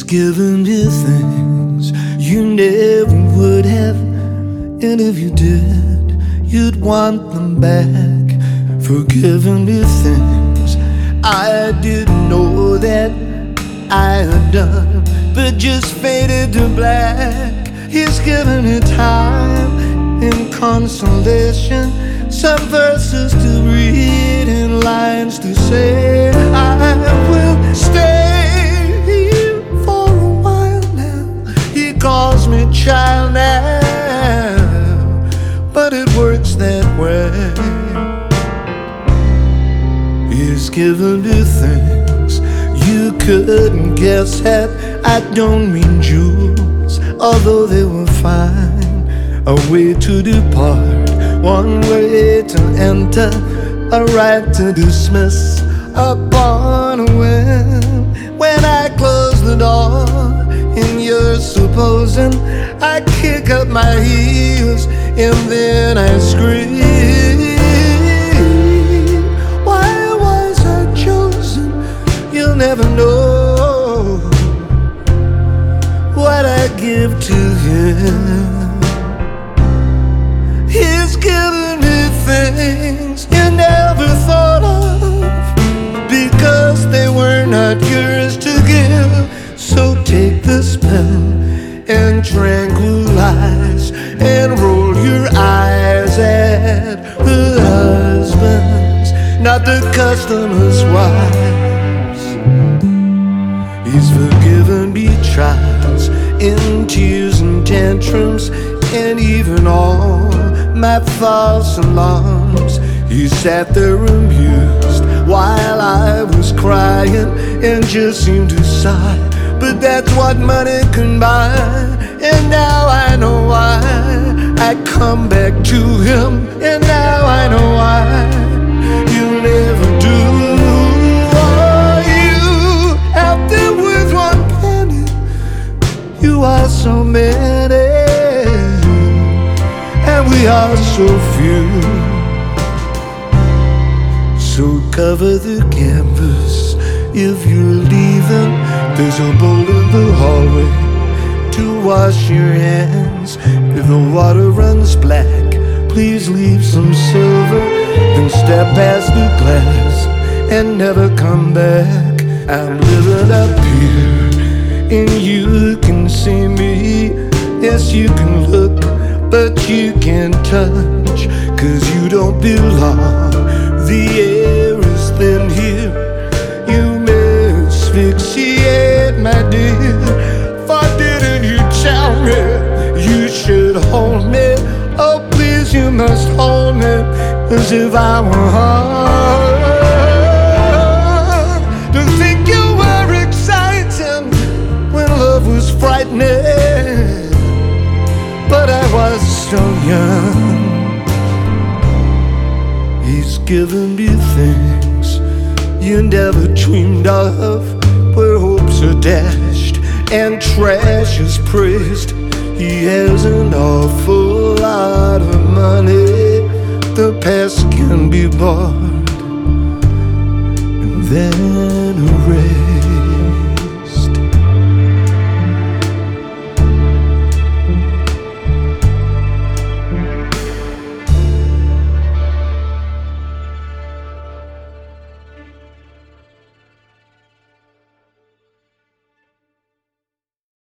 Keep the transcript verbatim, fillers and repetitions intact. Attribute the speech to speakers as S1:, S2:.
S1: given you things you never would have, and if you did, you'd want them back. Forgiven you things I didn't know that I had done, but just faded to black. He's given you time and consolation, some verses to read and lines to say. I will stay here for a while now. He calls me child now, but it works that way. He's given you things you couldn't guess at. I don't mean jewels, although they were fine. A way to depart, one way to enter, a right to dismiss upon a whim. When I close the door and you're supposing I kick up my heels and then I scream, why was I chosen? You'll never know what I give to you. He's given me things you never thought of, because they were not yours to give. So take this pill and tranquilize and roll your eyes at the husbands, not the customers' wives. He's forgiven me trials and tears and tantrums, and even all my false alarms. He sat there amused while I was crying and just seemed to sigh, but that's what money can buy. And now I know why I come back to him, and now I know why you never do. Oh, you out there with one penny, you are so many, and we are so few. So cover the canvas if you're leaving. There's a bowl in the hallway to wash your hands. If the water runs black, please leave some silver, then step past the glass and never come back. I'm living up here and you can see me. Yes, you can look, but you can't touch, 'cause you don't belong. The air is thin here, you may asphyxiate, my dear. For didn't you tell me you should hold me? Oh, please, you must hold me as if I were hard. To think you were exciting when love was frightening, but I was so young. He's given me things you never dreamed of, where hopes are dashed and trash is praised. He has an awful lot of money, the past can be bought and then erased.